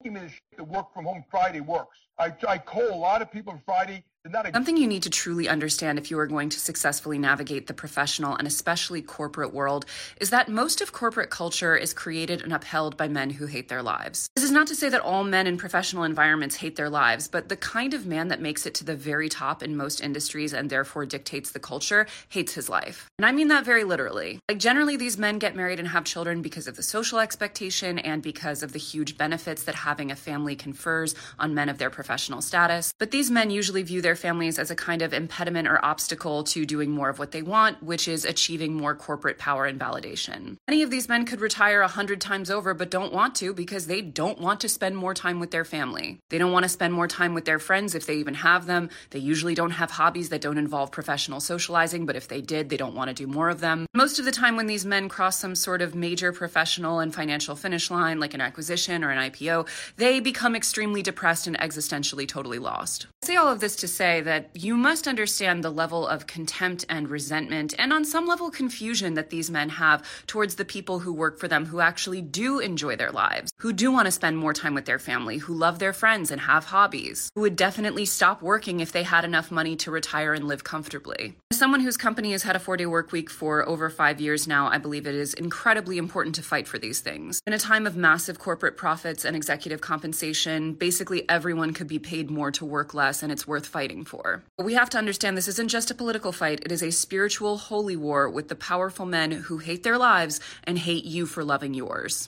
me the work from home Friday works. I call a lot of people on Friday. Something you need to truly understand if you are going to successfully navigate the professional and especially corporate world is that most of corporate culture is created and upheld by men who hate their lives. This is not to say that all men in professional environments hate their lives, but the kind of man that makes it to the very top in most industries and therefore dictates the culture hates his life. And I mean that very literally. Like, generally, these men get married and have children because of the social expectation and because of the huge benefits that having a family confers on men of their professional status. But these men usually view their families as a kind of impediment or obstacle to doing more of what they want, which is achieving more corporate power and validation. Many of these men could retire 100 times over, but don't want to because they don't want to spend more time with their family. They don't want to spend more time with their friends if they even have them. They usually don't have hobbies that don't involve professional socializing, but if they did, they don't want to do more of them. Most of the time when these men cross some sort of major professional and financial finish line, like an acquisition or an IPO, they become extremely depressed and existentially totally lost. I say all of this to say that you must understand the level of contempt and resentment and on some level confusion that these men have towards the people who work for them who actually do enjoy their lives, who do want to spend more time with their family, who love their friends and have hobbies, who would definitely stop working if they had enough money to retire and live comfortably. As someone whose company has had a 4-day work week for over 5 years now, I believe it is incredibly important to fight for these things. In a time of massive corporate profits and executive compensation, basically everyone could be paid more to work less, and it's worth fighting for. But we have to understand this isn't just a political fight, it is a spiritual, holy war with the powerful men who hate their lives and hate you for loving yours.